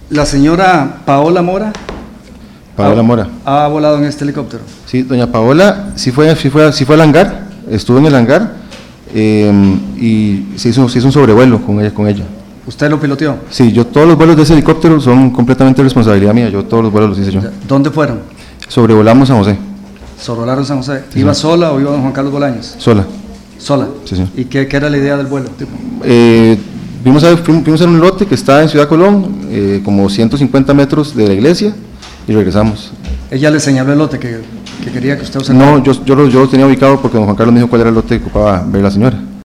La señora Paola Mora. Paola Mora. ¿Ha volado en este helicóptero? Sí, doña Paola sí fue al hangar, estuvo en el hangar y se hizo un sobrevuelo con ella. ¿Usted lo piloteó? Sí, todos los vuelos de ese helicóptero son completamente responsabilidad mía, todos los vuelos los hice yo. ¿Dónde fueron? Sobrevolamos San José. Sobrevolaron San José. Sí, ¿Iba sí. sola o iba don Juan Carlos Bolaños? Sola. Sola. Sí, sí. ¿Y qué era la idea del vuelo? Fuimos a un lote que está en Ciudad Colón, como 150 metros de la iglesia, y regresamos. ¿Ella le señaló el lote que quería que usted observara? No, yo lo tenía ubicado porque don Juan Carlos me dijo cuál era el lote que ocupaba ver la señora.